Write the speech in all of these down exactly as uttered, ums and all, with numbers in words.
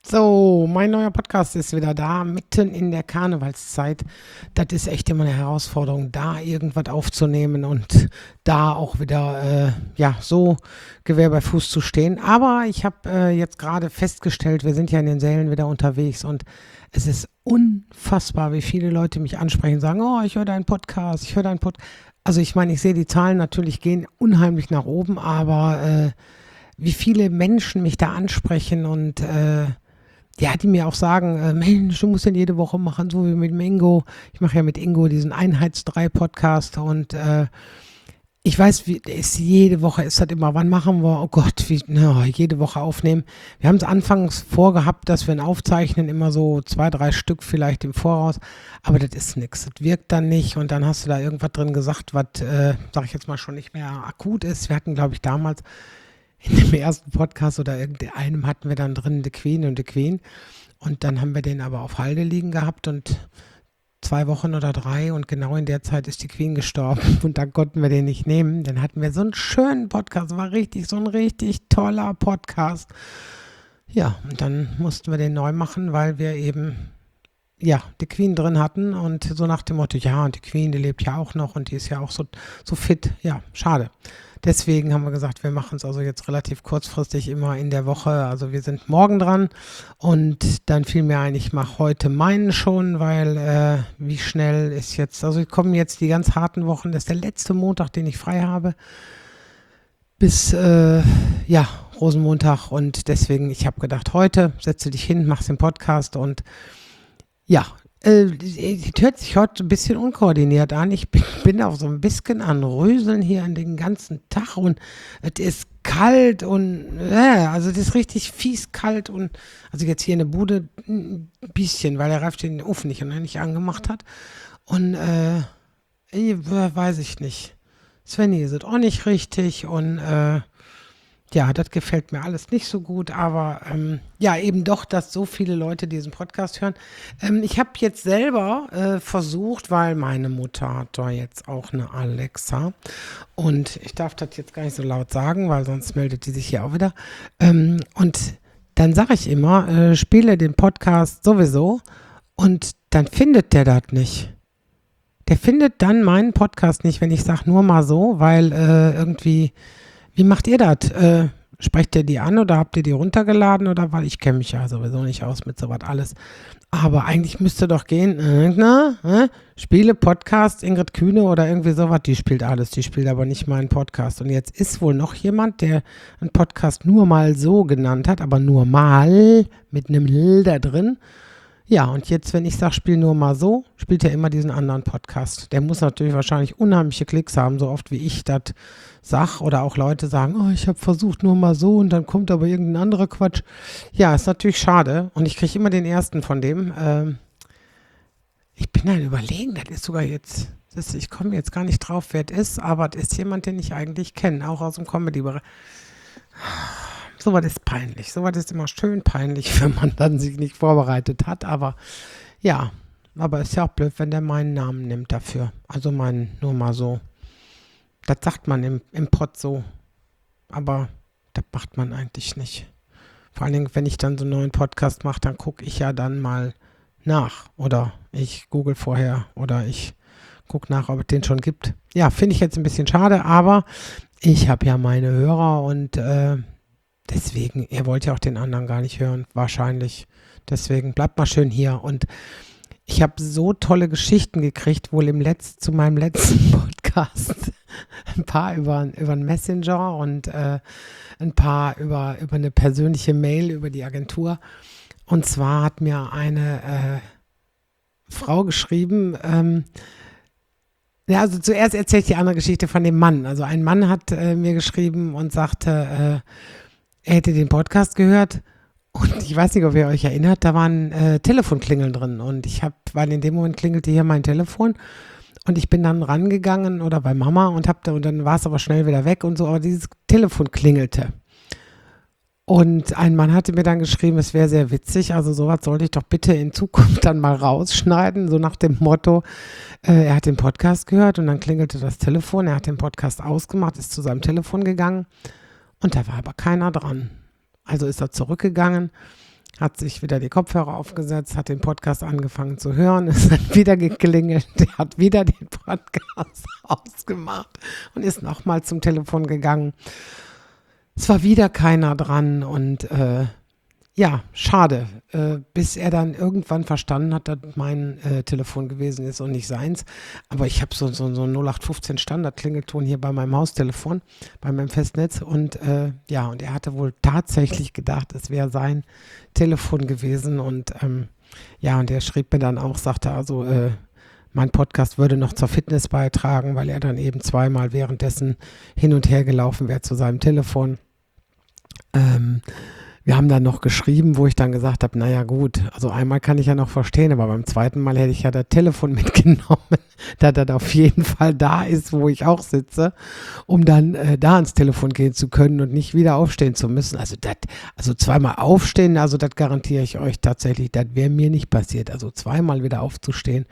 So, mein neuer Podcast ist wieder da, mitten in der Karnevalszeit. Das ist echt immer eine Herausforderung, da irgendwas aufzunehmen und da auch wieder, äh, ja, so Gewehr bei Fuß zu stehen. Aber ich habe äh, jetzt gerade festgestellt, wir sind ja in den Sälen wieder unterwegs und es ist unfassbar, wie viele Leute mich ansprechen und sagen, oh, ich höre deinen Podcast, ich höre deinen Podcast. Also ich meine, ich sehe die Zahlen natürlich gehen unheimlich nach oben, aber äh, wie viele Menschen mich da ansprechen und äh, ja, die mir auch sagen, äh, Mensch, du musst den jede Woche machen, so wie mit dem Ingo. Ich mache ja mit Ingo diesen Einheitsdrei-Podcast und äh, ich weiß, wie ist jede Woche ist das immer, wann machen wir, oh Gott, wie, na, jede Woche aufnehmen. Wir haben es anfangs vorgehabt, dass wir ihn aufzeichnen, immer so zwei, drei Stück vielleicht im Voraus, aber das ist nichts, das wirkt dann nicht und dann hast du da irgendwas drin gesagt, was, äh, sag ich jetzt mal, schon nicht mehr akut ist. Wir hatten, glaube ich, damals in dem ersten Podcast oder irgendeinem hatten wir dann drin The Queen und The Queen und dann haben wir den aber auf Halde liegen gehabt und zwei Wochen oder drei und genau in der Zeit ist die Queen gestorben und dann konnten wir den nicht nehmen. Dann hatten wir so einen schönen Podcast, war richtig, so ein richtig toller Podcast. Ja, und dann mussten wir den neu machen, weil wir eben, ja, die Queen drin hatten und so nach dem Motto, ja, und die Queen, die lebt ja auch noch und die ist ja auch so, so fit. Ja, schade. Deswegen haben wir gesagt, wir machen es also jetzt relativ kurzfristig immer in der Woche. Also wir sind morgen dran und dann fiel mir ein, ich mache heute meinen schon, weil äh, wie schnell ist jetzt, also kommen jetzt die ganz harten Wochen, das ist der letzte Montag, den ich frei habe, bis, äh, ja, Rosenmontag und deswegen, ich habe gedacht, heute setze dich hin, machst den Podcast und ja, Äh, es hört sich heute ein bisschen unkoordiniert an. Ich bin, bin auch so ein bisschen an Röseln hier an den ganzen Tag und es ist kalt und äh, also es ist richtig fies kalt und also jetzt hier in der Bude ein bisschen, weil der Ralf den Ofen nicht, nicht angemacht hat und äh, ich, weiß ich nicht. Svenny ist es auch nicht richtig und äh, ja, das gefällt mir alles nicht so gut, aber ähm, ja, eben doch, dass so viele Leute diesen Podcast hören. Ähm, ich habe jetzt selber äh, versucht, weil meine Mutter hat da jetzt auch eine Alexa und ich darf das jetzt gar nicht so laut sagen, weil sonst meldet die sich hier auch wieder. Ähm, und dann sage ich immer, äh, spiele den Podcast sowieso und dann findet der das nicht. Der findet dann meinen Podcast nicht, wenn ich sage nur mal so, weil äh, irgendwie... Wie macht ihr das? Äh, sprecht ihr die an oder habt ihr die runtergeladen? Oder weil ich kenne mich ja sowieso nicht aus mit sowas alles. Aber eigentlich müsste doch gehen, äh, na, äh, Spiele, Podcast, Ingrid Kühne oder irgendwie sowas. Die spielt alles, die spielt aber nicht meinen Podcast. Und jetzt ist wohl noch jemand, der einen Podcast nur mal so genannt hat, aber nur mal mit einem L da drin. Ja, und jetzt, wenn ich sage, spiel nur mal so, spielt er immer diesen anderen Podcast. Der muss natürlich wahrscheinlich unheimliche Klicks haben, so oft wie ich das sage. Oder auch Leute sagen, oh, ich habe versucht nur mal so und dann kommt aber irgendein anderer Quatsch. Ja, ist natürlich schade. Und ich kriege immer den ersten von dem. Ähm, ich bin ein Überlegen, das ist sogar jetzt, das ist, ich komme jetzt gar nicht drauf, wer es ist, aber das ist jemand, den ich eigentlich kenne, auch aus dem Comedy-Bereich. Sowas ist peinlich. Sowas ist immer schön peinlich, wenn man dann sich nicht vorbereitet hat. Aber ja, aber ist ja auch blöd, wenn der meinen Namen nimmt dafür. Also meinen nur mal so. Das sagt man im, im Pott so. Aber das macht man eigentlich nicht. Vor allen Dingen, wenn ich dann so einen neuen Podcast mache, dann gucke ich ja dann mal nach. Oder ich google vorher oder ich gucke nach, ob es den schon gibt. Ja, finde ich jetzt ein bisschen schade, aber ich habe ja meine Hörer und äh, deswegen, ihr wollt ja auch den anderen gar nicht hören, wahrscheinlich. Deswegen bleibt mal schön hier. Und ich habe so tolle Geschichten gekriegt, wohl im Letz-, zu meinem letzten Podcast. Ein paar über, über einen Messenger und äh, ein paar über, über eine persönliche Mail über die Agentur. Und zwar hat mir eine äh, Frau geschrieben, ähm, ja, also zuerst erzähle ich die andere Geschichte von dem Mann. Also ein Mann hat äh, mir geschrieben und sagte, äh, er hätte den Podcast gehört und ich weiß nicht, ob ihr euch erinnert, da waren äh, Telefonklingeln drin und ich habe, weil in dem Moment klingelte hier mein Telefon und ich bin dann rangegangen oder bei Mama und hab da und dann war es aber schnell wieder weg und so, aber dieses Telefon klingelte. Und ein Mann hatte mir dann geschrieben, es wäre sehr witzig, also sowas sollte ich doch bitte in Zukunft dann mal rausschneiden, so nach dem Motto, äh, er hat den Podcast gehört und dann klingelte das Telefon, er hat den Podcast ausgemacht, ist zu seinem Telefon gegangen und da war aber keiner dran. Also ist er zurückgegangen, hat sich wieder die Kopfhörer aufgesetzt, hat den Podcast angefangen zu hören, es hat wieder geklingelt, der hat wieder den Podcast ausgemacht und ist nochmal zum Telefon gegangen. Es war wieder keiner dran und äh, ja, schade, äh, bis er dann irgendwann verstanden hat, dass mein äh, Telefon gewesen ist und nicht seins. Aber ich habe so, so, so einen null acht fünfzehn Standard-Klingelton hier bei meinem Haustelefon, bei meinem Festnetz. Und äh, ja, und er hatte wohl tatsächlich gedacht, es wäre sein Telefon gewesen. Und ähm, ja, und er schrieb mir dann auch, sagte also, äh, mein Podcast würde noch zur Fitness beitragen, weil er dann eben zweimal währenddessen hin und her gelaufen wäre zu seinem Telefon. Ähm, Wir haben dann noch geschrieben, wo ich dann gesagt habe, naja gut, also einmal kann ich ja noch verstehen, aber beim zweiten Mal hätte ich ja das Telefon mitgenommen, da das auf jeden Fall da ist, wo ich auch sitze, um dann äh, da ans Telefon gehen zu können und nicht wieder aufstehen zu müssen. Also das, also zweimal aufstehen, also das garantiere ich euch tatsächlich, das wäre mir nicht passiert. Also zweimal wieder aufzustehen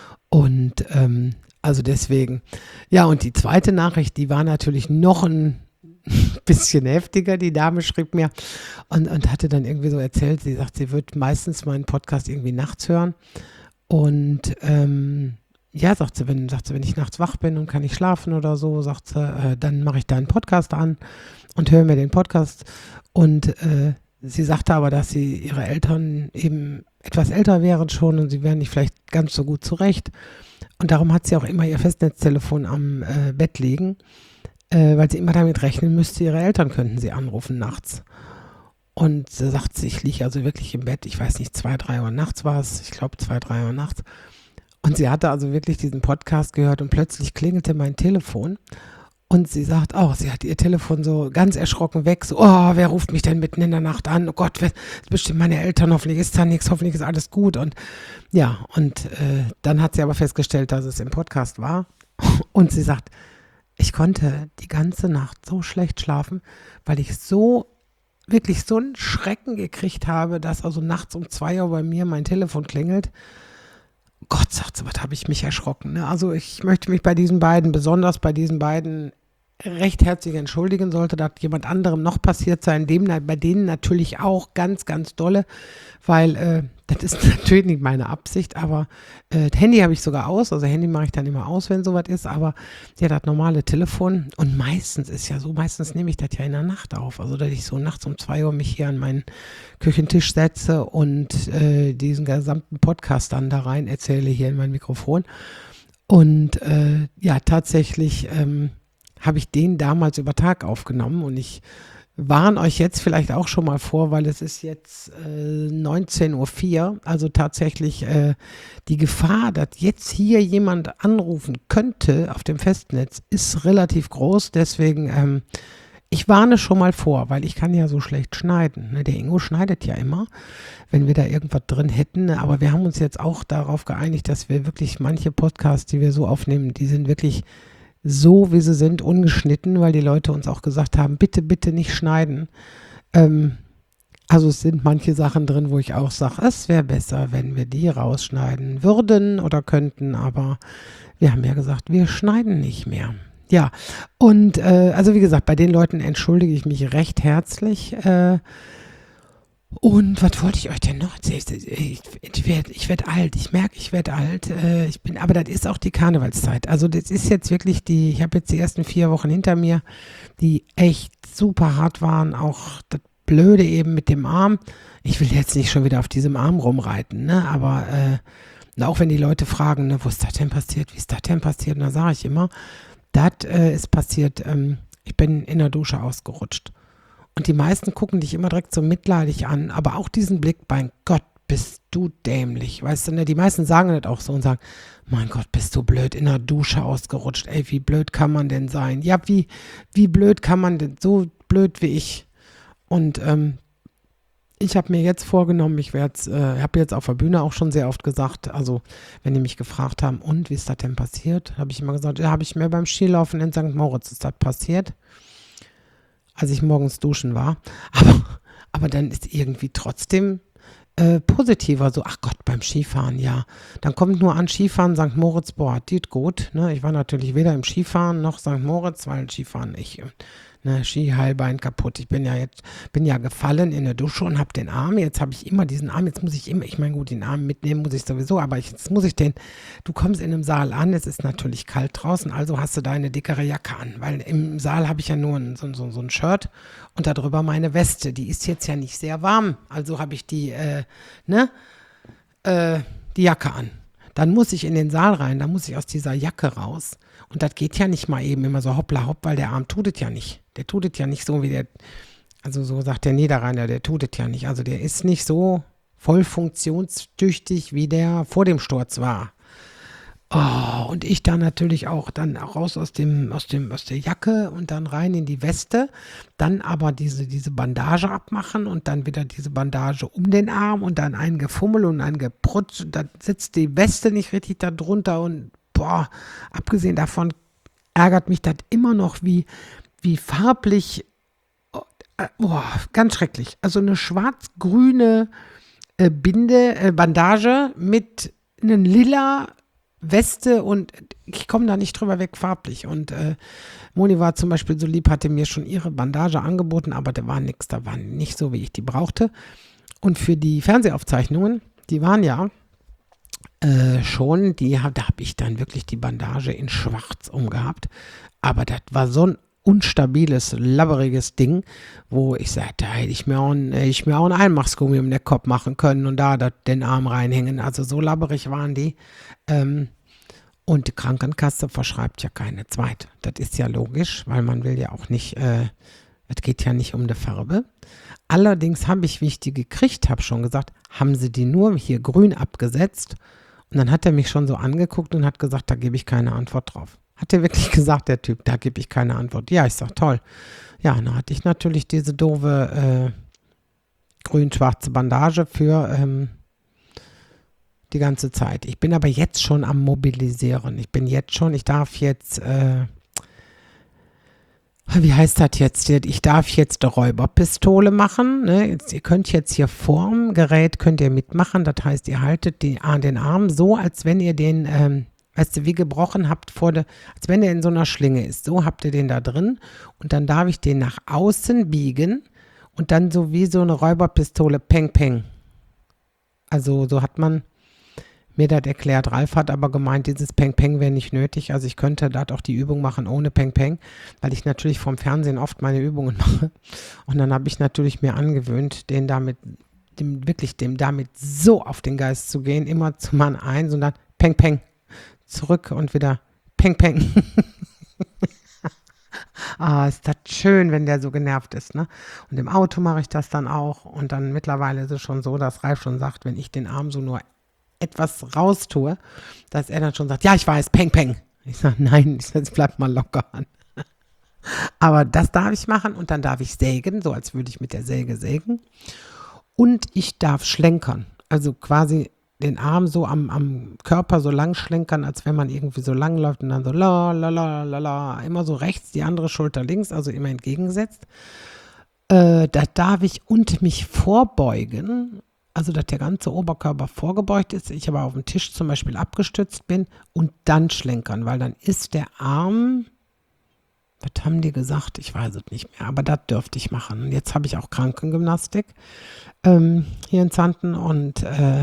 und ähm, also deswegen. Ja, und die zweite Nachricht, die war natürlich noch ein bisschen heftiger. Die Dame schrieb mir und, und hatte dann irgendwie so erzählt, sie sagt, sie wird meistens meinen Podcast irgendwie nachts hören und ähm, ja, sagt sie, wenn, sagt sie, wenn ich nachts wach bin und kann nicht schlafen oder so, sagt sie, äh, dann mache ich da einen Podcast an und höre mir den Podcast und äh, sie sagte aber, dass sie ihre Eltern eben etwas älter wären schon und sie wären nicht vielleicht ganz so gut zurecht und darum hat sie auch immer ihr Festnetztelefon am äh, Bett liegen, Äh, weil sie immer damit rechnen müsste, ihre Eltern könnten sie anrufen nachts. Und sie sagt sie, ich liege also wirklich im Bett, ich weiß nicht, zwei, drei Uhr nachts war es, ich glaube zwei, drei Uhr nachts. Und sie hatte also wirklich diesen Podcast gehört und plötzlich klingelte mein Telefon. Und sie sagt auch, sie hat ihr Telefon so ganz erschrocken weg, so, oh, wer ruft mich denn mitten in der Nacht an? Oh Gott, wer, bestimmt meine Eltern, hoffentlich ist da nichts, hoffentlich ist alles gut. Und ja, und äh, dann hat sie aber festgestellt, dass es im Podcast war. Und sie sagt, ich konnte die ganze Nacht so schlecht schlafen, weil ich so, wirklich so einen Schrecken gekriegt habe, dass also nachts um zwei Uhr bei mir mein Telefon klingelt. Gott, sagt sie, was habe ich mich erschrocken. Ne? Also ich möchte mich bei diesen beiden, besonders bei diesen beiden, recht herzlich entschuldigen. Sollte das jemand anderem noch passiert sein, dem, bei denen natürlich auch ganz, ganz dolle, weil äh, das ist natürlich nicht meine Absicht, aber äh, das Handy habe ich sogar aus, also Handy mache ich dann immer aus, wenn sowas ist, aber ja, das normale Telefon und meistens ist ja so, meistens nehme ich das ja in der Nacht auf, also dass ich so nachts um zwei Uhr mich hier an meinen Küchentisch setze und äh, diesen gesamten Podcast dann da rein erzähle hier in mein Mikrofon und äh, ja, tatsächlich ähm, habe ich den damals über Tag aufgenommen und ich warne euch jetzt vielleicht auch schon mal vor, weil es ist jetzt äh, neunzehn Uhr vier, also tatsächlich äh, die Gefahr, dass jetzt hier jemand anrufen könnte auf dem Festnetz, ist relativ groß, deswegen ähm, ich warne schon mal vor, weil ich kann ja so schlecht schneiden. Ne? Der Ingo schneidet ja immer, wenn wir da irgendwas drin hätten, ne? Aber wir haben uns jetzt auch darauf geeinigt, dass wir wirklich manche Podcasts, die wir so aufnehmen, die sind wirklich so, wie sie sind, ungeschnitten, weil die Leute uns auch gesagt haben, bitte, bitte nicht schneiden. Ähm, also es sind manche Sachen drin, wo ich auch sage, es wäre besser, wenn wir die rausschneiden würden oder könnten, aber wir haben ja gesagt, wir schneiden nicht mehr. Ja, und äh, also wie gesagt, bei den Leuten entschuldige ich mich recht herzlich. Äh, Und was wollte ich euch denn noch erzählen? Ich, ich werde ich werd alt, ich merke, ich werde alt. Äh, ich bin, aber das ist auch die Karnevalszeit. Also das ist jetzt wirklich die, ich habe jetzt die ersten vier Wochen hinter mir, die echt super hart waren. Auch das Blöde eben mit dem Arm. Ich will jetzt nicht schon wieder auf diesem Arm rumreiten, ne? Aber äh, auch wenn die Leute fragen, ne, wo ist das denn passiert, wie ist das denn passiert, dann sage ich immer, das äh, ist passiert, ähm, ich bin in der Dusche ausgerutscht. Und die meisten gucken dich immer direkt so mitleidig an, aber auch diesen Blick, mein Gott, bist du dämlich. Weißt du, ne? Die meisten sagen das auch so und sagen, mein Gott, bist du blöd, in der Dusche ausgerutscht. Ey, wie blöd kann man denn sein? Ja, wie, wie blöd kann man denn, so blöd wie ich. Und ähm, ich habe mir jetzt vorgenommen, ich werde es, äh, habe jetzt auf der Bühne auch schon sehr oft gesagt, also wenn die mich gefragt haben, und wie ist das denn passiert, habe ich immer gesagt, ja, habe ich mir beim Skilaufen in Sankt Moritz, ist das passiert, als ich morgens duschen war. Aber, aber dann ist irgendwie trotzdem äh, positiver, so, ach Gott, beim Skifahren, ja. Dann kommt nur an Skifahren, Sankt Moritz, boah, geht gut. Ne? Ich war natürlich weder im Skifahren noch Sankt Moritz, weil Skifahren, ich, Ne, Skiheilbein kaputt. Ich bin ja jetzt, bin ja gefallen in der Dusche und habe den Arm. Jetzt habe ich immer diesen Arm. Jetzt muss ich immer, ich meine, gut, den Arm mitnehmen muss ich sowieso, aber ich, jetzt muss ich den, du kommst in einem Saal an, es ist natürlich kalt draußen, also hast du deine dickere Jacke an, weil im Saal habe ich ja nur ein, so, so, so ein Shirt und darüber meine Weste. Die ist jetzt ja nicht sehr warm, also habe ich die, äh, ne, äh, die Jacke an. Dann muss ich in den Saal rein, dann muss ich aus dieser Jacke raus. Und das geht ja nicht mal eben immer so hoppla hopp, weil der Arm tut es ja nicht. Der tut es ja nicht so wie der, also so sagt der Niederrheiner, der tut es ja nicht. Also der ist nicht so voll funktionstüchtig, wie der vor dem Sturz war. Oh, und ich dann natürlich auch dann auch raus aus dem, aus dem, aus der Jacke und dann rein in die Weste, dann aber diese, diese Bandage abmachen und dann wieder diese Bandage um den Arm und dann ein Gefummel und ein Geprutsch und dann sitzt die Weste nicht richtig da drunter und boah, abgesehen davon ärgert mich das immer noch, wie, wie farblich, äh, boah, ganz schrecklich. Also eine schwarz-grüne äh, Binde, äh, Bandage mit einem lila Weste und ich komme da nicht drüber weg farblich. Und äh, Moni war zum Beispiel so lieb, hatte mir schon ihre Bandage angeboten, aber da war nichts, da war nicht so, wie ich die brauchte. Und für die Fernsehaufzeichnungen, die waren ja äh, schon, die, da habe ich dann wirklich die Bandage in schwarz umgehabt. Aber das war so ein unstabiles, labberiges Ding, wo ich sagte, da hätte ich mir auch, ein, hätte ich mir auch einen Einmachsgummi um den Kopf machen können und da dat, den Arm reinhängen. Also so labberig waren die. Ähm, und die Krankenkasse verschreibt ja keine zweite. Das ist ja logisch, weil man will ja auch nicht, äh, es geht ja nicht um die Farbe. Allerdings habe ich, wie ich die gekriegt habe, schon gesagt, haben sie die nur hier grün abgesetzt? Und dann hat er mich schon so angeguckt und hat gesagt, da gebe ich keine Antwort drauf. Hat er wirklich gesagt, der Typ, da gebe ich keine Antwort. Ja, ich sag, toll. Ja, dann hatte ich natürlich diese doofe äh, grün-schwarze Bandage für ähm, die ganze Zeit. Ich bin aber jetzt schon am Mobilisieren. Ich bin jetzt schon, ich darf jetzt, äh, wie heißt das jetzt? Ich darf jetzt eine Räuberpistole machen. Ne? Jetzt, ihr könnt jetzt hier vorm Gerät, könnt ihr mitmachen. Das heißt, ihr haltet die, den Arm so, als wenn ihr den... Ähm, weißt du, wie gebrochen habt vor der, als wenn er in so einer Schlinge ist. So habt ihr den da drin und dann darf ich den nach außen biegen und dann so wie so eine Räuberpistole, peng, peng. Also so hat man mir das erklärt. Ralf hat aber gemeint, dieses Peng, peng wäre nicht nötig. Also ich könnte dort auch die Übung machen ohne Peng, peng, weil ich natürlich vom Fernsehen oft meine Übungen mache. Und dann habe ich natürlich mir angewöhnt, den damit, dem, wirklich dem damit so auf den Geist zu gehen, immer zu Mann eins und dann Peng, peng. Zurück und wieder peng, peng. Ah, ist das schön, wenn der so genervt ist, ne? Und im Auto mache ich das dann auch. Und dann mittlerweile ist es schon so, dass Ralf schon sagt, wenn ich den Arm so nur etwas raustue, dass er dann schon sagt, ja, ich weiß, peng, peng. Ich sage, nein, ich sag, jetzt bleib mal locker an. Aber das darf ich machen und dann darf ich sägen, so als würde ich mit der Säge sägen. Und ich darf schlenkern, also quasi den Arm so am, am Körper so lang schlenkern, als wenn man irgendwie so lang läuft und dann so la, la, la, la, la, immer so rechts, die andere Schulter links, also immer entgegengesetzt. Äh, da darf ich und mich vorbeugen, also dass der ganze Oberkörper vorgebeugt ist, ich aber auf dem Tisch zum Beispiel abgestützt bin und dann schlenkern, weil dann ist der Arm, was haben die gesagt? Ich weiß es nicht mehr, aber das dürfte ich machen. Und jetzt habe ich auch Krankengymnastik ähm, hier in Zanten und äh,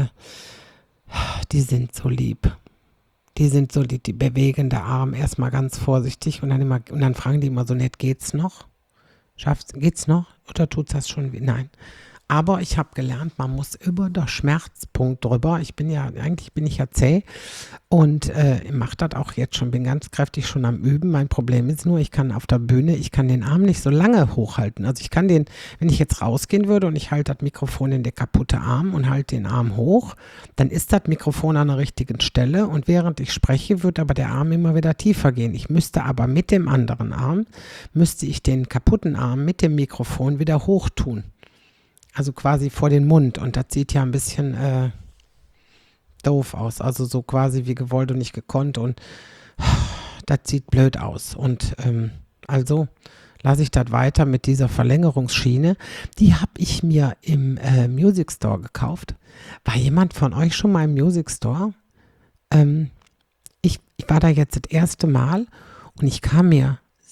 die sind so lieb. Die sind so lieb, die bewegen der Arm erstmal ganz vorsichtig und dann immer, und dann fragen die immer so nett, geht's noch? Schaffst, geht's noch? Oder tut's das schon? Nein. Aber ich habe gelernt, man muss über den Schmerzpunkt drüber. Ich bin ja, eigentlich bin ich ja zäh und äh, mache das auch jetzt schon, bin ganz kräftig schon am Üben. Mein Problem ist nur, ich kann auf der Bühne, ich kann den Arm nicht so lange hochhalten. Also ich kann den, wenn ich jetzt rausgehen würde und ich halte das Mikrofon in der kaputte Arm und halte den Arm hoch, dann ist das Mikrofon an der richtigen Stelle und während ich spreche, wird aber der Arm immer wieder tiefer gehen. Ich müsste aber mit dem anderen Arm, müsste ich den kaputten Arm mit dem Mikrofon wieder hoch tun. Also quasi vor den Mund und das sieht ja ein bisschen äh, doof aus, also so quasi wie gewollt und nicht gekonnt und das sieht blöd aus und ähm, also lasse ich das weiter mit dieser Verlängerungsschiene, die habe ich mir im äh, Music Store gekauft. War jemand von euch schon mal im Music Store? Ähm, ich, ich war da jetzt das erste Mal und ich kam mir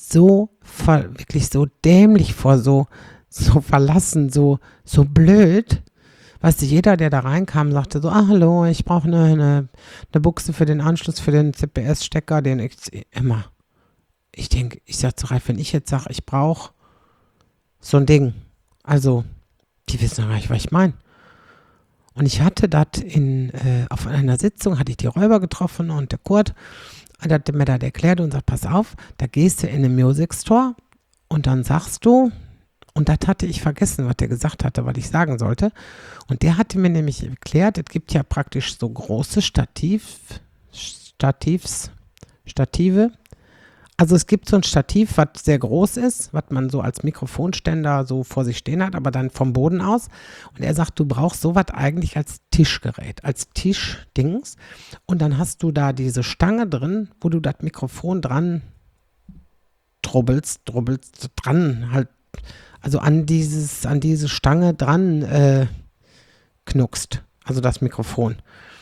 so ver, wirklich so dämlich vor, so, so verlassen, so, so blöd. Weißt du, jeder, der da reinkam, sagte so, ah, hallo, ich brauche eine, eine, eine Buchse für den Anschluss für den C P S-Stecker, den ich immer. Ich denke, ich sag zu Ralf, wenn ich jetzt sage, ich brauche so ein Ding, also, die wissen ja gar nicht, was ich meine. Und ich hatte das in, äh, auf einer Sitzung, hatte ich die Räuber getroffen und der Kurt hat mir das erklärt und sagt, pass auf, da gehst du in den Music Store und dann sagst du, und das hatte ich vergessen, was der gesagt hatte, was ich sagen sollte. Und der hatte mir nämlich erklärt, es gibt ja praktisch so große Stativ, Stativs, Stative. Also es gibt so ein Stativ, was sehr groß ist, was man so als Mikrofonständer so vor sich stehen hat, aber dann vom Boden aus. Und er sagt, du brauchst sowas eigentlich als Tischgerät, als Tischdings. Und dann hast du da diese Stange drin, wo du das Mikrofon dran drubbelst, drubbelst dran halt, also an dieses, an diese Stange dran äh, knuckst, also das Mikrofon.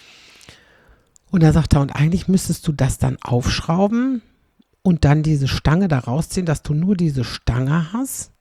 Und da sagt er, und eigentlich müsstest du das dann aufschrauben und dann diese Stange da rausziehen, dass du nur diese Stange hast.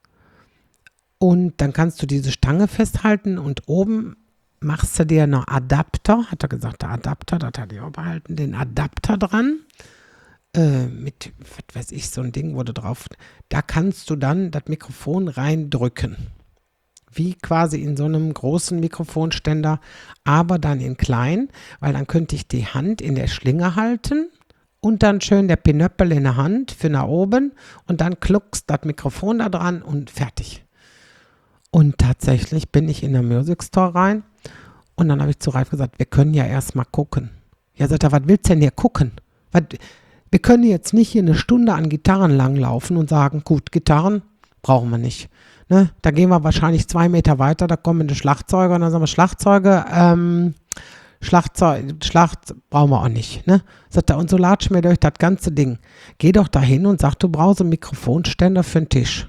Und dann kannst du diese Stange festhalten und oben machst du dir einen Adapter, hat er gesagt, der Adapter, das hat er auch behalten, den Adapter dran. Äh, mit, was weiß ich, so ein Ding, wo du drauf, da kannst du dann das Mikrofon reindrücken. Wie quasi in so einem großen Mikrofonständer, aber dann in klein, weil dann könnte ich die Hand in der Schlinge halten und dann schön der Pinöppel in der Hand für nach oben und dann kluckst das Mikrofon da dran und fertig. Und tatsächlich bin ich in der Music Store rein und dann habe ich zu Ralf gesagt, wir können ja erstmal gucken. Ja, sagt er, was willst du denn hier gucken? Was, wir können jetzt nicht hier eine Stunde an Gitarren langlaufen und sagen, gut, Gitarren brauchen wir nicht. Ne? Da gehen wir wahrscheinlich zwei Meter weiter, da kommen die Schlagzeuger und dann sagen wir, Schlagzeuge, ähm, Schlagzeug, Schlacht brauchen wir auch nicht. Ne? Sagt er, und so latsch mir durch das ganze Ding. Geh doch dahin und sag, du brauchst einen Mikrofonständer für den Tisch.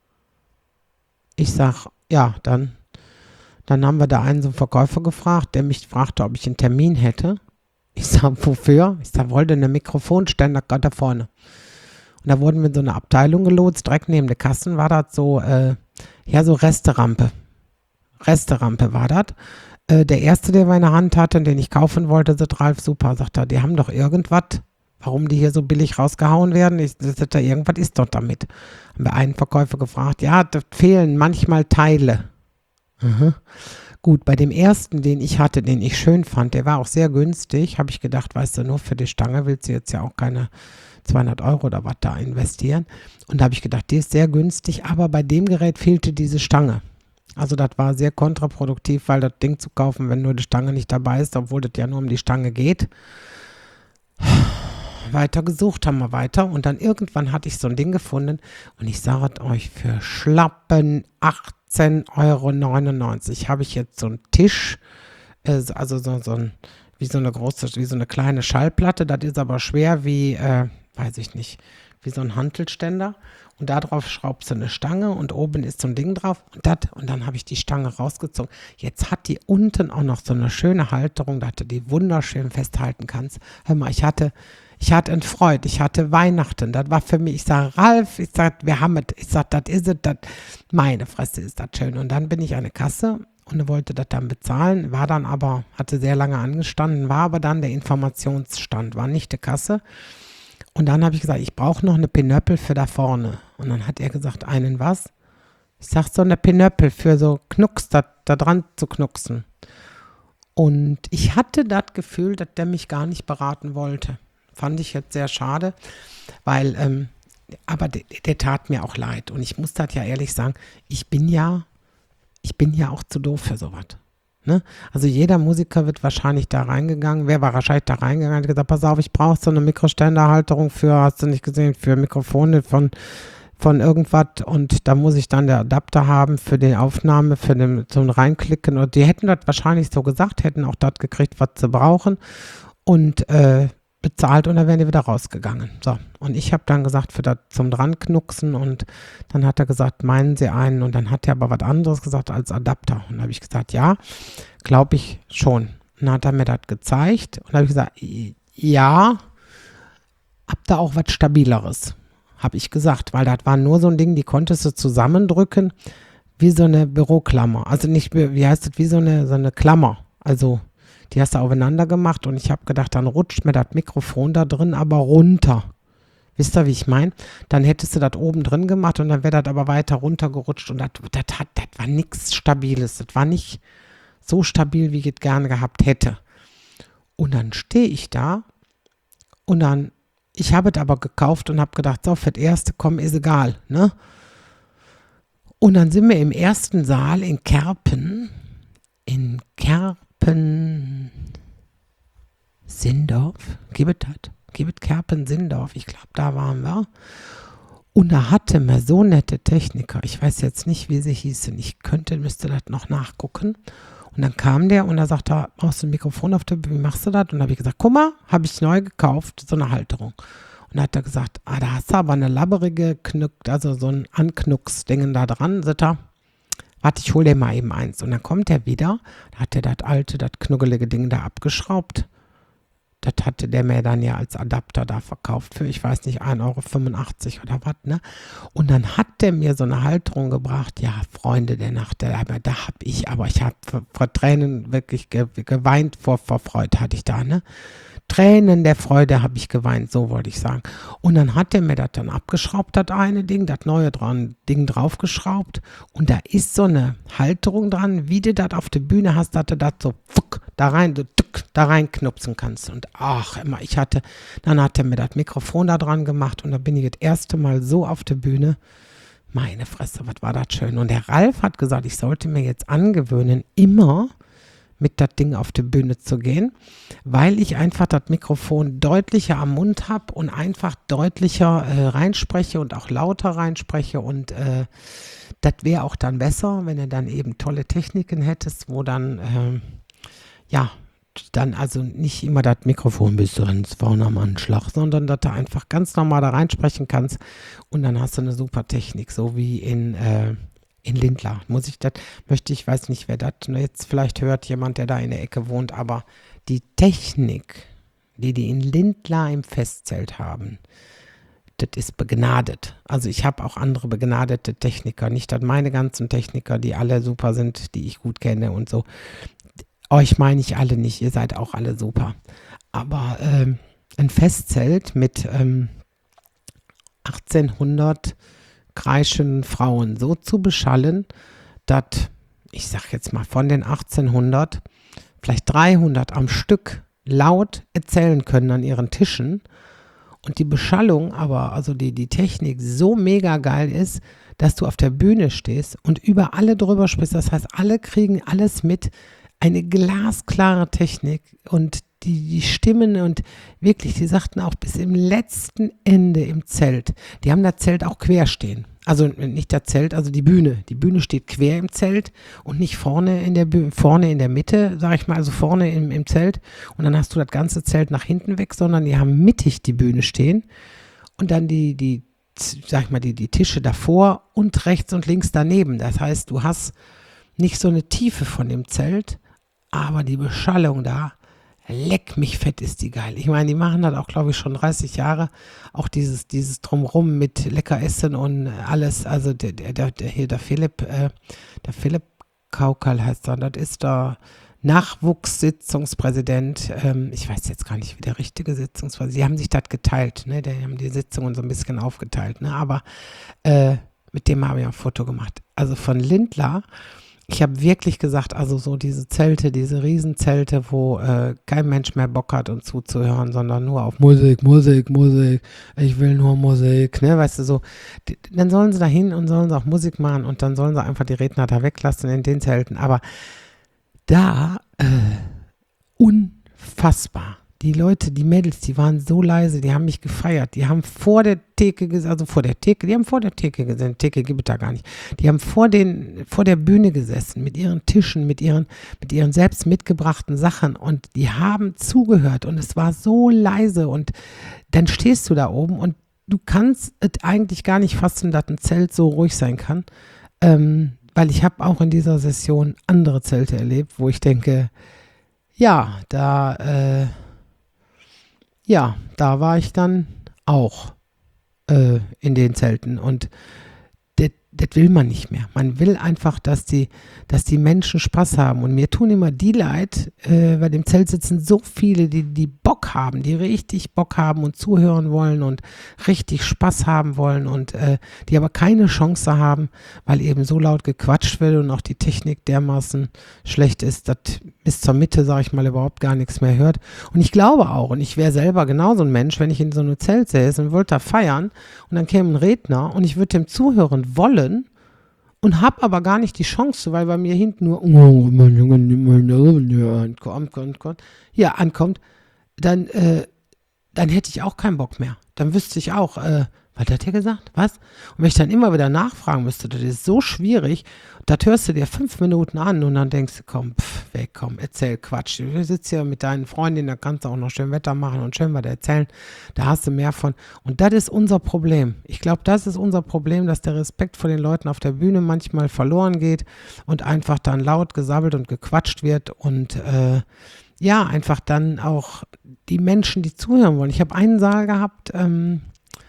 Ich sag, ja, dann, dann haben wir da einen so einen Verkäufer gefragt, der mich fragte, ob ich einen Termin hätte. Ich sag, wofür? Ich sag, wollte einen Mikrofonständer gerade da vorne. Und da wurden wir in so eine Abteilung gelotst, direkt neben der Kassen war das so, äh, ja, so Resterampe. Resterampe war das. Äh, der erste, der wir in der Hand hatte, den ich kaufen wollte, sagt Ralf, super, sagt er, die haben doch irgendwas, warum die hier so billig rausgehauen werden. Ich sagt er, irgendwas ist dort damit. Haben wir einen Verkäufer gefragt, ja, da fehlen manchmal Teile. Mhm. Gut, bei dem ersten, den ich hatte, den ich schön fand, der war auch sehr günstig, habe ich gedacht, weißt du, nur für die Stange willst du jetzt ja auch keine zweihundert Euro oder was da investieren. Und da habe ich gedacht, die ist sehr günstig, aber bei dem Gerät fehlte diese Stange. Also das war sehr kontraproduktiv, weil das Ding zu kaufen, wenn nur die Stange nicht dabei ist, obwohl das ja nur um die Stange geht. Weiter gesucht haben wir weiter und dann irgendwann hatte ich so ein Ding gefunden und ich sage es euch, für schlappen achtzehn Euro neunundneunzig habe ich jetzt so einen Tisch, äh, also so, so ein, wie so eine große, wie so eine kleine Schallplatte, das ist aber schwer wie, äh, weiß ich nicht, wie so ein Hantelständer und da drauf schraubst du eine Stange und oben ist so ein Ding drauf und das und dann habe ich die Stange rausgezogen. Jetzt hat die unten auch noch so eine schöne Halterung, dass du die wunderschön festhalten kannst. Hör mal, ich hatte Ich hatte eine Freude, ich hatte Weihnachten, das war für mich, ich sage, Ralf, ich sage, wir haben es, ich sage, das ist es, das, meine Fresse ist das schön. Und dann bin ich an der Kasse und wollte das dann bezahlen, war dann aber, hatte sehr lange angestanden, war aber dann der Informationsstand, war nicht die Kasse. Und dann habe ich gesagt, ich brauche noch eine Pinöppel für da vorne. Und dann hat er gesagt, einen was? Ich sage, so eine Pinöppel für so Knucks, da, da dran zu knucksen. Und ich hatte das Gefühl, dass der mich gar nicht beraten wollte. Fand ich jetzt sehr schade, weil, ähm, aber der, der tat mir auch leid. Und ich muss das ja ehrlich sagen, ich bin ja, ich bin ja auch zu doof für sowas. Ne? Also jeder Musiker wird wahrscheinlich da reingegangen, wer war wahrscheinlich da reingegangen, hat gesagt, pass auf, ich brauche so eine Mikroständerhalterung für, hast du nicht gesehen, für Mikrofone von, von irgendwas und da muss ich dann der Adapter haben für die Aufnahme, für den, zum Reinklicken. Und die hätten das wahrscheinlich so gesagt, hätten auch das gekriegt, was sie brauchen. Und äh, bezahlt und dann wären die wieder rausgegangen. So, und ich habe dann gesagt, für das zum Dranknucksen und dann hat er gesagt, meinen Sie einen und dann hat er aber was anderes gesagt als Adapter. Und dann habe ich gesagt, ja, glaube ich schon. Und dann hat er mir das gezeigt und dann habe ich gesagt, ja, habt ihr auch was Stabileres? habe ich gesagt, weil das war nur so ein Ding, die konntest du zusammendrücken wie so eine Büroklammer. Also nicht, wie heißt das, wie so eine, so eine Klammer. Also die hast du aufeinander gemacht und ich habe gedacht, dann rutscht mir das Mikrofon da drin aber runter. Wisst ihr, wie ich meine? Dann hättest du das oben drin gemacht und dann wäre das aber weiter runtergerutscht und das, das, hat, das war nichts Stabiles. Das war nicht so stabil, wie ich es gerne gehabt hätte. Und dann stehe ich da und dann, ich habe es aber gekauft und habe gedacht, so, für das erste, komm, ist egal, ne? Und dann sind wir im ersten Saal in Kerpen, in Kerpen, Sindorf, gibt es das? Gibt Kerpen, Sindorf, ich glaube, da waren wir. Und da hatte man so nette Techniker, ich weiß jetzt nicht, wie sie hießen, ich könnte, müsste das noch nachgucken. Und dann kam der und da sagte er, brauchst du ein Mikrofon auf der Bühne, wie machst du das? Und dann habe ich gesagt, guck mal, habe ich neu gekauft, so eine Halterung. Und dann hat er gesagt, ah, da hast du aber eine labberige Knück, also so ein Anknucksdingen da dran. Sagt er, warte, ich hole dir mal eben eins. Und dann kommt er wieder, da hat er das alte, das knuggelige Ding da abgeschraubt. Das hatte der mir dann ja als Adapter da verkauft für, ich weiß nicht, ein Euro fünfundachtzig oder was, ne? Und dann hat der mir so eine Halterung gebracht, ja, Freunde der Nacht, der, aber da habe ich, aber ich habe vor, vor Tränen wirklich ge, geweint, vor, vor Freude hatte ich da, ne? Tränen der Freude habe ich geweint, so wollte ich sagen. Und dann hat er mir das dann abgeschraubt, das eine Ding, das neue dran, Ding draufgeschraubt. Und da ist so eine Halterung dran, wie du das auf der Bühne hast, dass du das so fuck, da rein, du, tuck, da reinknupsen kannst. Und ach, immer, ich hatte, dann hat er mir das Mikrofon da dran gemacht und da bin ich das erste Mal so auf der Bühne. Meine Fresse, was war das schön. Und der Ralf hat gesagt, ich sollte mir jetzt angewöhnen, immer mit das Ding auf die Bühne zu gehen, weil ich einfach das Mikrofon deutlicher am Mund habe und einfach deutlicher äh, reinspreche und auch lauter reinspreche und äh, das wäre auch dann besser, wenn du dann eben tolle Techniken hättest, wo dann, äh, ja, dann also nicht immer das Mikrofon bis ganz vorne am Anschlag, sondern dass du einfach ganz normal da reinsprechen kannst und dann hast du eine super Technik, so wie in äh, in Lindlar. Muss ich das, möchte ich, weiß nicht, wer das jetzt vielleicht hört, jemand, der da in der Ecke wohnt, aber die Technik, die die in Lindlar im Festzelt haben, das ist begnadet. Also ich habe auch andere begnadete Techniker, nicht dass meine ganzen Techniker, die alle super sind, die ich gut kenne und so. Euch meine ich alle nicht, ihr seid auch alle super. Aber ähm, ein Festzelt mit ähm, achtzehnhundert kreischenden Frauen so zu beschallen, dass, ich sag jetzt mal, von den achtzehnhundert vielleicht dreihundert am Stück laut erzählen können an ihren Tischen und die Beschallung aber, also die, die Technik so mega geil ist, dass du auf der Bühne stehst und über alle drüber sprichst. Das heißt, alle kriegen alles mit, eine glasklare Technik und die, die Stimmen und wirklich, die sagten auch bis im letzten Ende im Zelt, die haben das Zelt auch quer stehen. Also nicht das Zelt, also die Bühne. Die Bühne steht quer im Zelt und nicht vorne in der Bühne, vorne in der Mitte, sag ich mal, also vorne im, im Zelt. Und dann hast du das ganze Zelt nach hinten weg, sondern die haben mittig die Bühne stehen und dann die, die, sag ich mal, die, die Tische davor und rechts und links daneben. Das heißt, du hast nicht so eine Tiefe von dem Zelt, aber die Beschallung da, leck mich fett, ist die geil. Ich meine, die machen das auch, glaube ich, schon dreißig Jahre. Auch dieses, dieses Drumrum mit lecker Essen und alles. Also der, der, der hier, der Philipp, äh, der Philipp Kaukal heißt er. Das ist der Nachwuchssitzungspräsident. Ähm, ich weiß jetzt gar nicht, wie der richtige Sitzungspräsident. Sie haben sich das geteilt, ne? Die haben die Sitzungen so ein bisschen aufgeteilt, ne? Aber äh, mit dem habe ich ein Foto gemacht. Also von Lindlar. Ich habe wirklich gesagt, also so diese Zelte, diese Riesenzelte, wo äh, kein Mensch mehr Bock hat, uns zuzuhören, sondern nur auf Musik, Musik, Musik, ich will nur Musik, ne, weißt du, so, die, dann sollen sie da hin und sollen sie auch Musik machen und dann sollen sie einfach die Redner da weglassen in den Zelten, aber da, äh, unfassbar. Die Leute, die Mädels, die waren so leise, die haben mich gefeiert. Die haben vor der Theke, also vor der Theke, die haben vor der Theke gesessen. Theke gibt es da gar nicht. Die haben vor, den, vor der Bühne gesessen, mit ihren Tischen, mit ihren, mit ihren selbst mitgebrachten Sachen und die haben zugehört und es war so leise und dann stehst du da oben und du kannst es eigentlich gar nicht fassen, dass ein Zelt so ruhig sein kann, ähm, weil ich habe auch in dieser Session andere Zelte erlebt, wo ich denke, ja, da, äh, Ja, da war ich dann auch äh, in den Zelten. Und das, das will man nicht mehr. Man will einfach, dass die, dass die Menschen Spaß haben. Und mir tun immer die leid, äh, bei dem Zelt sitzen so viele, die, die Bock haben, die richtig Bock haben und zuhören wollen und richtig Spaß haben wollen und äh, die aber keine Chance haben, weil eben so laut gequatscht wird und auch die Technik dermaßen schlecht ist, dass bis zur Mitte, sage ich mal, überhaupt gar nichts mehr hört. Und ich glaube auch, und ich wäre selber genauso ein Mensch, wenn ich in so einem Zelt säße und wollte da feiern und dann käme ein Redner und ich würde dem zuhören wollen, und habe aber gar nicht die Chance, weil bei mir hinten nur ankommt, ja, ankommt, dann, äh, dann hätte ich auch keinen Bock mehr. Dann wüsste ich auch, äh, was hat der gesagt? Was? Und wenn ich dann immer wieder nachfragen müsste, das ist so schwierig, das hörst du dir fünf Minuten an und dann denkst du, komm, pff, weg, komm, erzähl Quatsch. Du sitzt hier mit deinen Freundinnen, da kannst du auch noch schön Wetter machen und schön was erzählen. Da hast du mehr von. Und das ist unser Problem. Ich glaube, das ist unser Problem, dass der Respekt vor den Leuten auf der Bühne manchmal verloren geht und einfach dann laut gesabbelt und gequatscht wird und äh, ja, einfach dann auch die Menschen, die zuhören wollen. Ich habe einen Saal gehabt, ähm,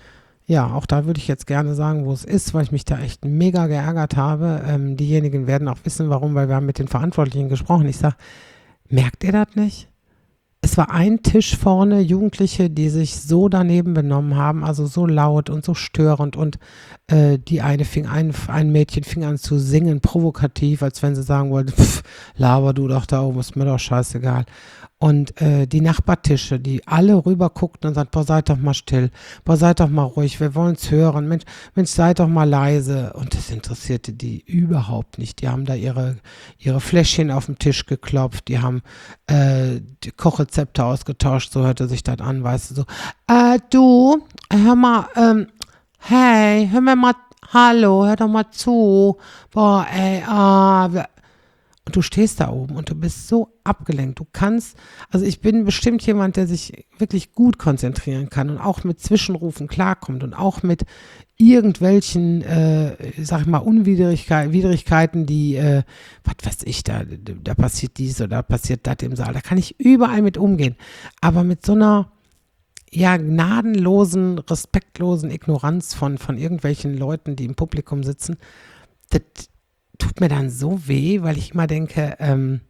ja, auch da würde ich jetzt gerne sagen, wo es ist, weil ich mich da echt mega geärgert habe. Ähm, diejenigen werden auch wissen, warum, weil wir haben mit den Verantwortlichen gesprochen. Ich sage, merkt ihr das nicht? Es war ein Tisch vorne, Jugendliche, die sich so daneben benommen haben, also so laut und so störend und äh, die eine fing ein, ein Mädchen fing an zu singen, provokativ, als wenn sie sagen wollte, pff, laber du doch da oben, ist mir doch scheißegal. Und äh, die Nachbartische, die alle rüber guckten und sagten, boah, seid doch mal still, boah, seid doch mal ruhig, wir wollen es hören, Mensch, Mensch, seid doch mal leise. Und das interessierte die überhaupt nicht. Die haben da ihre, ihre Fläschchen auf den Tisch geklopft, die haben äh, die Kochrezepte ausgetauscht, so hörte sich das an, weißt du, so, äh, du, hör mal, ähm, hey, hör mir mal, hallo, hör doch mal zu, boah, ey, ah, wir, und du stehst da oben und du bist so abgelenkt. Du kannst, also ich bin bestimmt jemand, der sich wirklich gut konzentrieren kann und auch mit Zwischenrufen klarkommt und auch mit irgendwelchen, äh, sag ich mal, Unwidrigkeiten, Widrigkeiten, die, äh, was weiß ich, da, da passiert dies oder da passiert das im Saal. Da kann ich überall mit umgehen. Aber mit so einer, ja, gnadenlosen, respektlosen Ignoranz von, von irgendwelchen Leuten, die im Publikum sitzen, das tut mir dann so weh, weil ich immer denke, ähm,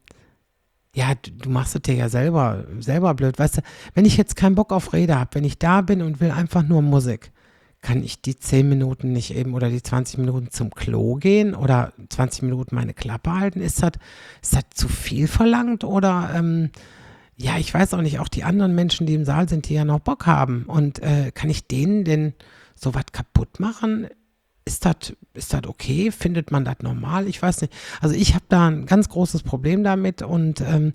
ja, du, du machst es dir ja selber, selber blöd. Weißt du, wenn ich jetzt keinen Bock auf Rede habe, wenn ich da bin und will einfach nur Musik, kann ich die zehn Minuten nicht eben oder die zwanzig Minuten zum Klo gehen oder zwanzig Minuten meine Klappe halten? Ist das, ist das zu viel verlangt oder, ähm, ja, ich weiß auch nicht, auch die anderen Menschen, die im Saal sind, die ja noch Bock haben und äh, kann ich denen denn so was kaputt machen? Ist das ist das okay? Findet man das normal? Ich weiß nicht. Also ich habe da ein ganz großes Problem damit und, ähm,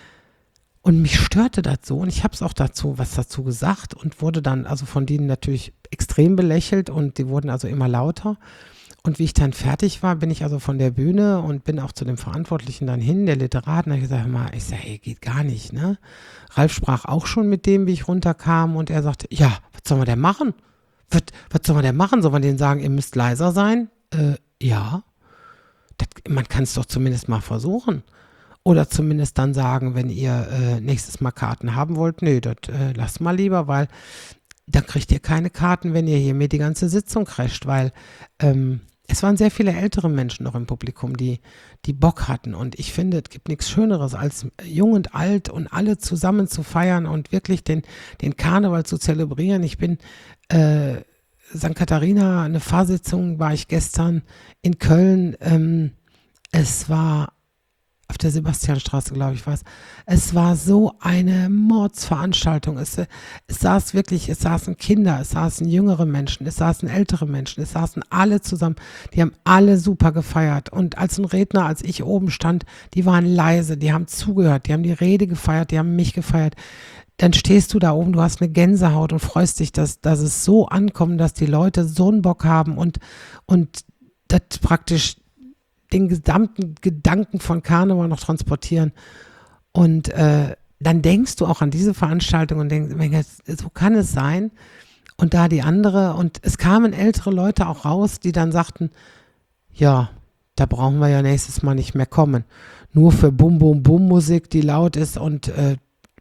und mich störte das so und ich habe es auch dazu, was dazu gesagt und wurde dann also von denen natürlich extrem belächelt und die wurden also immer lauter. Und wie ich dann fertig war, bin ich also von der Bühne und bin auch zu dem Verantwortlichen dann hin, der Literat, und habe gesagt, hör mal, ich sage, ey, geht gar nicht, ne? Ralf sprach auch schon mit dem, wie ich runterkam und er sagte, ja, was soll man denn machen? Was, was soll man denn machen? Soll man denen sagen, ihr müsst leiser sein? Äh, ja. Das, man kann es doch zumindest mal versuchen. Oder zumindest dann sagen, wenn ihr äh, nächstes Mal Karten haben wollt, nee, das äh, lasst mal lieber, weil dann kriegt ihr keine Karten, wenn ihr hier mir die ganze Sitzung crasht, weil ähm, es waren sehr viele ältere Menschen noch im Publikum, die, die Bock hatten. Und ich finde, es gibt nichts Schöneres, als jung und alt und alle zusammen zu feiern und wirklich den, den Karneval zu zelebrieren. Ich bin äh, Sankt Katharina, eine Fahrsitzung war ich gestern in Köln. Ähm, es war auf der Sebastianstraße, glaube ich, war es. Es war so eine Mordsveranstaltung. Es, es saß wirklich, es saßen Kinder, es saßen jüngere Menschen, es saßen ältere Menschen, es saßen alle zusammen. Die haben alle super gefeiert. Und als ein Redner, als ich oben stand, die waren leise, die haben zugehört, die haben die Rede gefeiert, die haben mich gefeiert. Dann stehst du da oben, du hast eine Gänsehaut und freust dich, dass, dass es so ankommt, dass die Leute so einen Bock haben und, und das praktisch den gesamten Gedanken von Karneval noch transportieren. Und äh, dann denkst du auch an diese Veranstaltung und denkst, so kann es sein. Und da die andere, und es kamen ältere Leute auch raus, die dann sagten, ja, da brauchen wir ja nächstes Mal nicht mehr kommen. Nur für Bum Bum Bum Musik, die laut ist und äh,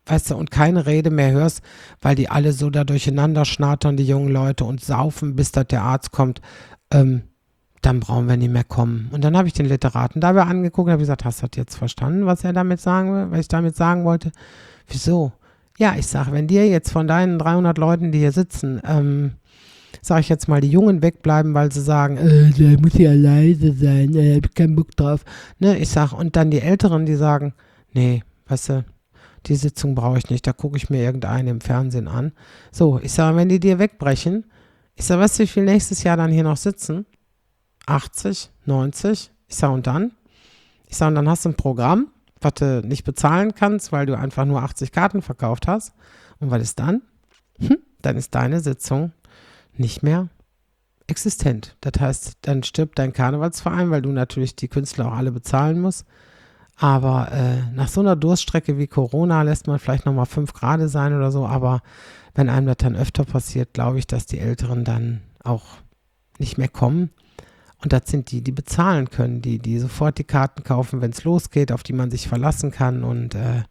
weißt du, und keine Rede mehr hörst, weil die alle so da durcheinander schnattern, die jungen Leute, und saufen, bis da der Arzt kommt, ähm, dann brauchen wir nicht mehr kommen. Und dann habe ich den Literaten dabei angeguckt und habe gesagt, hast du das jetzt verstanden, was er damit sagen will, was ich damit sagen wollte? Wieso? Ja, ich sage, wenn dir jetzt von deinen dreihundert Leuten, die hier sitzen, ähm, sage ich jetzt mal, die Jungen wegbleiben, weil sie sagen, äh, der muss ja leise sein, äh, hab ich keinen Bock drauf. Ne, ich sage, und dann die Älteren, die sagen, nee, weißt du, die Sitzung brauche ich nicht, da gucke ich mir irgendeinen im Fernsehen an. So, ich sage, wenn die dir wegbrechen, ich sage, weißt du, wie viel nächstes Jahr dann hier noch sitzen? achtzig, neunzig. Ich sage, und dann? Ich sage, und dann hast du ein Programm, was du nicht bezahlen kannst, weil du einfach nur achtzig Karten verkauft hast. Und was ist dann? Hm, dann ist deine Sitzung nicht mehr existent. Das heißt, dann stirbt dein Karnevalsverein, weil du natürlich die Künstler auch alle bezahlen musst. Aber äh, nach so einer Durststrecke wie Corona lässt man vielleicht nochmal fünf Grad sein oder so. Aber wenn einem das dann öfter passiert, glaube ich, dass die Älteren dann auch nicht mehr kommen. Und das sind die, die bezahlen können, die, die sofort die Karten kaufen, wenn es losgeht, auf die man sich verlassen kann. Und äh,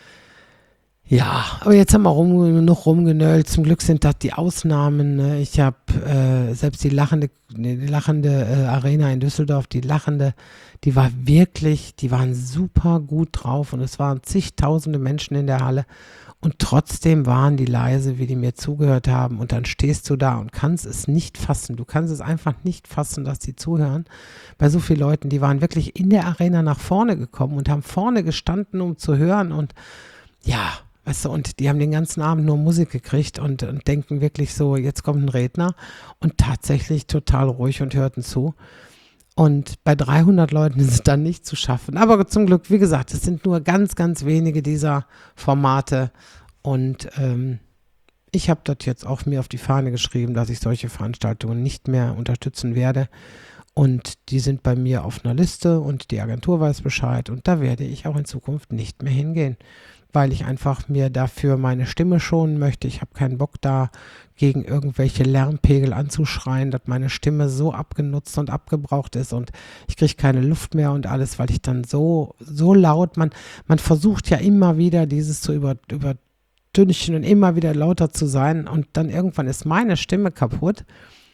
ja, aber jetzt haben wir rum, noch rumgenölt. Zum Glück sind das die Ausnahmen. Ne? Ich habe äh, selbst die lachende, die lachende äh, Arena in Düsseldorf, die lachende, die war wirklich, die waren super gut drauf und es waren zigtausende Menschen in der Halle. Und trotzdem waren die leise, wie die mir zugehört haben. Und dann stehst du da und kannst es nicht fassen. Du kannst es einfach nicht fassen, dass die zuhören. Bei so vielen Leuten, die waren wirklich in der Arena nach vorne gekommen und haben vorne gestanden, um zu hören. Und ja, weißt du, und die haben den ganzen Abend nur Musik gekriegt und, und denken wirklich so, jetzt kommt ein Redner. Und tatsächlich total ruhig und hörten zu. Und bei dreihundert Leuten ist es dann nicht zu schaffen. Aber zum Glück, wie gesagt, es sind nur ganz, ganz wenige dieser Formate. Und ähm, ich habe das jetzt auch mir auf die Fahne geschrieben, dass ich solche Veranstaltungen nicht mehr unterstützen werde. Und die sind bei mir auf einer Liste und die Agentur weiß Bescheid. Und da werde ich auch in Zukunft nicht mehr hingehen, weil ich einfach mir dafür meine Stimme schonen möchte. Ich habe keinen Bock da gegen irgendwelche Lärmpegel anzuschreien, dass meine Stimme so abgenutzt und abgebraucht ist und ich kriege keine Luft mehr und alles, weil ich dann so, so laut, man, man versucht ja immer wieder dieses zu über, übertünchen und immer wieder lauter zu sein und dann irgendwann ist meine Stimme kaputt.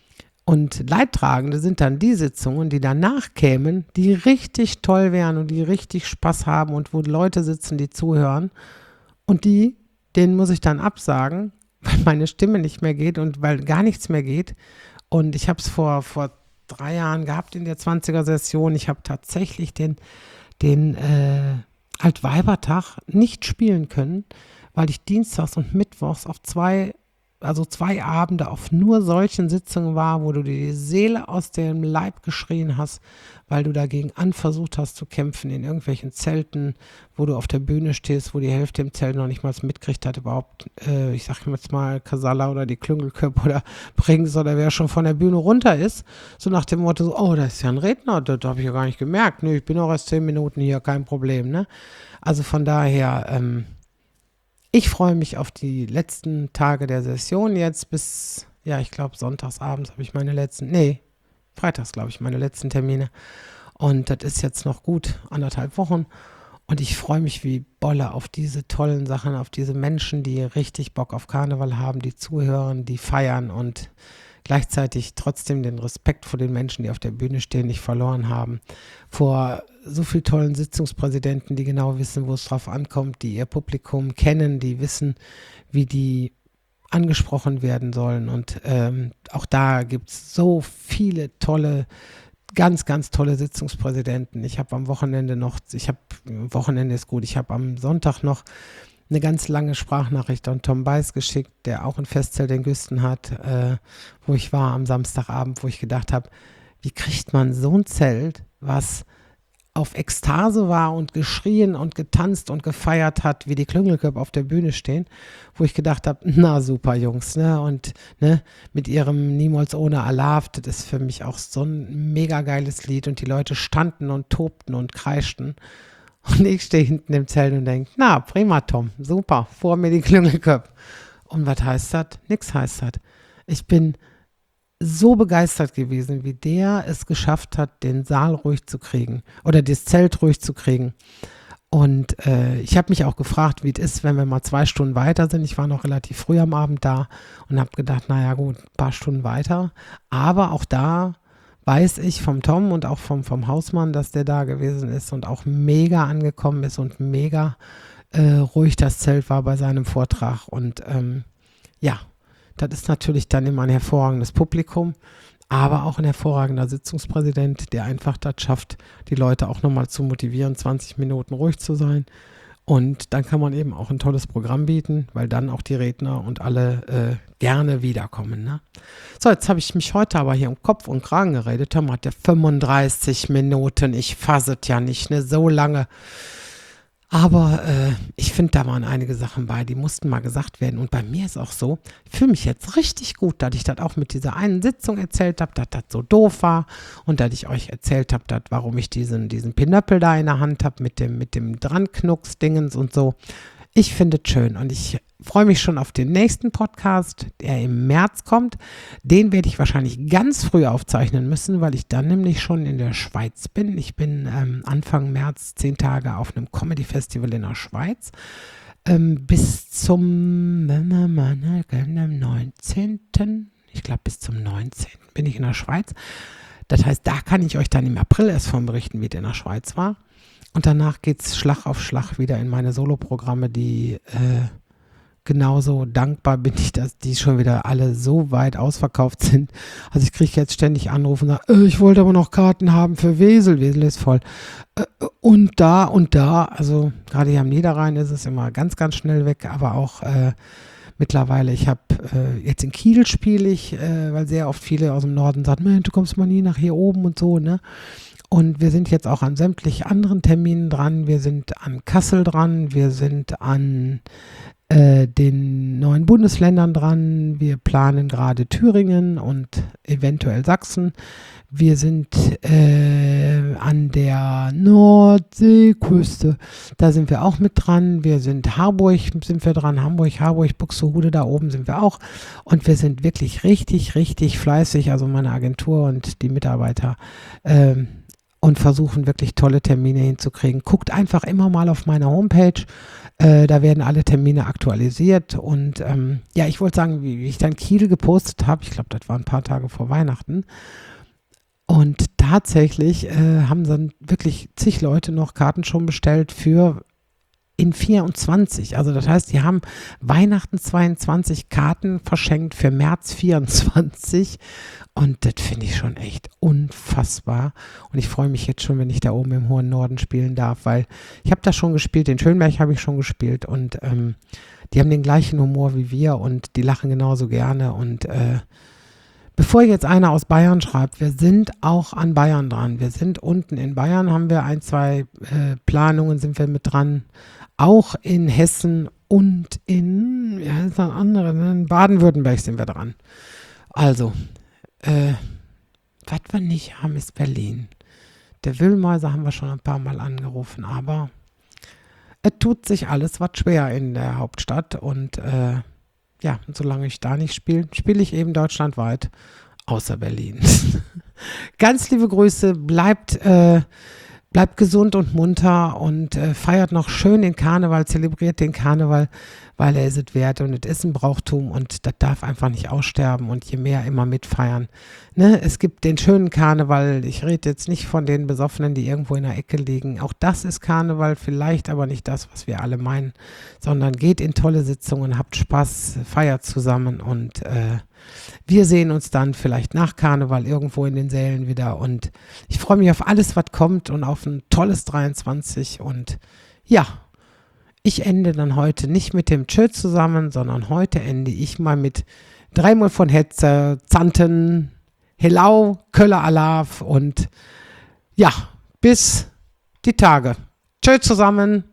Und Leidtragende sind dann die Sitzungen, die danach kämen, die richtig toll wären und die richtig Spaß haben und wo Leute sitzen, die zuhören. Und die, denen muss ich dann absagen, weil meine Stimme nicht mehr geht und weil gar nichts mehr geht. Und ich habe es vor, vor drei Jahren gehabt in der zwanziger-Session. Ich habe tatsächlich den, den äh, Altweibertag nicht spielen können, weil ich dienstags und mittwochs auf zwei also zwei Abende auf nur solchen Sitzungen war, wo du dir die Seele aus dem Leib geschrien hast, weil du dagegen an versucht hast zu kämpfen in irgendwelchen Zelten, wo du auf der Bühne stehst, wo die Hälfte im Zelt noch nicht mal mitgekriegt hat, überhaupt, äh, ich sag jetzt mal, Casalla oder die Klüngelköpfe oder Brings oder wer schon von der Bühne runter ist, so nach dem Motto, so, oh, da ist ja ein Redner, das habe ich ja gar nicht gemerkt, nee, ich bin auch erst zehn Minuten hier, kein Problem, ne? Also von daher, ähm, ich freue mich auf die letzten Tage der Session jetzt bis, ja, ich glaube, sonntagsabends habe ich meine letzten, nee, freitags, glaube ich, meine letzten Termine. Und das ist jetzt noch gut anderthalb Wochen. Und ich freue mich wie Bolle auf diese tollen Sachen, auf diese Menschen, die richtig Bock auf Karneval haben, die zuhören, die feiern und gleichzeitig trotzdem den Respekt vor den Menschen, die auf der Bühne stehen, nicht verloren haben. Vor so vielen tollen Sitzungspräsidenten, die genau wissen, wo es drauf ankommt, die ihr Publikum kennen, die wissen, wie die angesprochen werden sollen. Und ähm, auch da gibt es so viele tolle, ganz, ganz tolle Sitzungspräsidenten. Ich habe am Wochenende noch, ich habe, Wochenende ist gut, ich habe am Sonntag noch eine ganz lange Sprachnachricht an Tom Beis geschickt, der auch ein Festzelt in Güsten hat, äh, wo ich war am Samstagabend, wo ich gedacht habe, wie kriegt man so ein Zelt, was auf Ekstase war und geschrien und getanzt und gefeiert hat, wie die Klüngelköpfe auf der Bühne stehen, wo ich gedacht habe, na super Jungs, ne, und ne, mit ihrem Niemals ohne Alav, das ist für mich auch so ein mega geiles Lied und die Leute standen und tobten und kreischten. Und ich stehe hinten im Zelt und denke, na, prima, Tom, super, vor mir die Klüngelköpfe. Und was heißt das? Nix heißt das. Ich bin so begeistert gewesen, wie der es geschafft hat, den Saal ruhig zu kriegen oder das Zelt ruhig zu kriegen. Und äh, ich habe mich auch gefragt, wie es ist, wenn wir mal zwei Stunden weiter sind. Ich war noch relativ früh am Abend da und habe gedacht, naja gut, ein paar Stunden weiter. Aber auch da weiß ich vom Tom und auch vom, vom Hausmann, dass der da gewesen ist und auch mega angekommen ist und mega äh, ruhig das Zelt war bei seinem Vortrag. Und ähm, ja, das ist natürlich dann immer ein hervorragendes Publikum, aber auch ein hervorragender Sitzungspräsident, der einfach das schafft, die Leute auch nochmal zu motivieren, zwanzig Minuten ruhig zu sein. Und dann kann man eben auch ein tolles Programm bieten, weil dann auch die Redner und alle äh, gerne wiederkommen. Ne? So, jetzt habe ich mich heute aber hier um Kopf und Kragen geredet. Tom hat ja fünfunddreißig Minuten. Ich fasse es ja nicht, ne? So lange. Aber äh, ich finde, da waren einige Sachen bei, die mussten mal gesagt werden. Und bei mir ist auch so, ich fühle mich jetzt richtig gut, dass ich das auch mit dieser einen Sitzung erzählt habe, dass das so doof war und dass ich euch erzählt habe, dass, warum ich diesen, diesen Pinöppel da in der Hand habe mit dem, mit dem Dranknucks-Dingens und so. Ich finde es schön und ich freue mich schon auf den nächsten Podcast, der im März kommt. Den werde ich wahrscheinlich ganz früh aufzeichnen müssen, weil ich dann nämlich schon in der Schweiz bin. Ich bin ähm, Anfang März zehn Tage auf einem Comedy-Festival in der Schweiz. Ähm, bis zum neunzehnten Ich glaube bis zum neunzehnten bin ich in der Schweiz. Das heißt, da kann ich euch dann im April erst von berichten, wie es in der Schweiz war. Und danach geht es Schlag auf Schlag wieder in meine Soloprogramme, die äh, genauso dankbar bin ich, dass die schon wieder alle so weit ausverkauft sind. Also ich kriege jetzt ständig Anrufe und sage, äh, ich wollte aber noch Karten haben für Wesel. Wesel ist voll. Äh, und da und da, also gerade hier am Niederrhein ist es immer ganz, ganz schnell weg, aber auch äh, mittlerweile, ich habe äh, jetzt in Kiel spiele ich, äh, weil sehr oft viele aus dem Norden sagen, Mensch, du kommst mal nie nach hier oben und so, ne? Und wir sind jetzt auch an sämtlich anderen Terminen dran. Wir sind an Kassel dran, wir sind an äh, den neuen Bundesländern dran. Wir planen gerade Thüringen und eventuell Sachsen. Wir sind äh, an der Nordseeküste. Da sind wir auch mit dran. Wir sind Harburg, sind wir dran. Hamburg, Harburg, Buxtehude, da oben sind wir auch. Und wir sind wirklich richtig, richtig fleißig. Also meine Agentur und die Mitarbeiter ähm, und versuchen wirklich tolle Termine hinzukriegen. Guckt einfach immer mal auf meiner Homepage. Äh, da werden alle Termine aktualisiert. Und ähm, ja, ich wollte sagen, wie, wie ich dann Kiel gepostet habe, ich glaube, das war ein paar Tage vor Weihnachten. Und tatsächlich äh, haben dann wirklich zig Leute noch Karten schon bestellt für in vierundzwanzig. Also das heißt, die haben Weihnachten zweiundzwanzig Karten verschenkt für März vierundzwanzig. Und das finde ich schon echt unfassbar. Und ich freue mich jetzt schon, wenn ich da oben im hohen Norden spielen darf, weil ich habe da schon gespielt, den Schönberg habe ich schon gespielt und ähm, die haben den gleichen Humor wie wir und die lachen genauso gerne. Und äh, bevor jetzt einer aus Bayern schreibt, wir sind auch an Bayern dran. Wir sind unten in Bayern, haben wir ein, zwei äh, Planungen, sind wir mit dran. Auch in Hessen und in, ja, ist ein anderer, in Baden-Württemberg sind wir dran. Also, Äh, was wir nicht haben, ist Berlin. Der Wühlmäuser haben wir schon ein paar Mal angerufen, aber es tut sich alles was schwer in der Hauptstadt und äh, ja, solange ich da nicht spiele, spiele ich eben deutschlandweit, außer Berlin. Ganz liebe Grüße, bleibt, äh, bleibt gesund und munter und äh, feiert noch schön den Karneval, zelebriert den Karneval, weil er ist es wert und es ist ein Brauchtum und das darf einfach nicht aussterben und je mehr immer mitfeiern. Ne? Es gibt den schönen Karneval, ich rede jetzt nicht von den Besoffenen, die irgendwo in der Ecke liegen, auch das ist Karneval, vielleicht aber nicht das, was wir alle meinen, sondern geht in tolle Sitzungen, habt Spaß, feiert zusammen und äh, wir sehen uns dann vielleicht nach Karneval irgendwo in den Sälen wieder und ich freue mich auf alles, was kommt und auf ein tolles dreiundzwanzig und ja, ich ende dann heute nicht mit dem Tschö zusammen, sondern heute ende ich mal mit dreimal von Hetze, Zanten, Hellau, Köller Alaf und ja, bis die Tage. Tschö zusammen.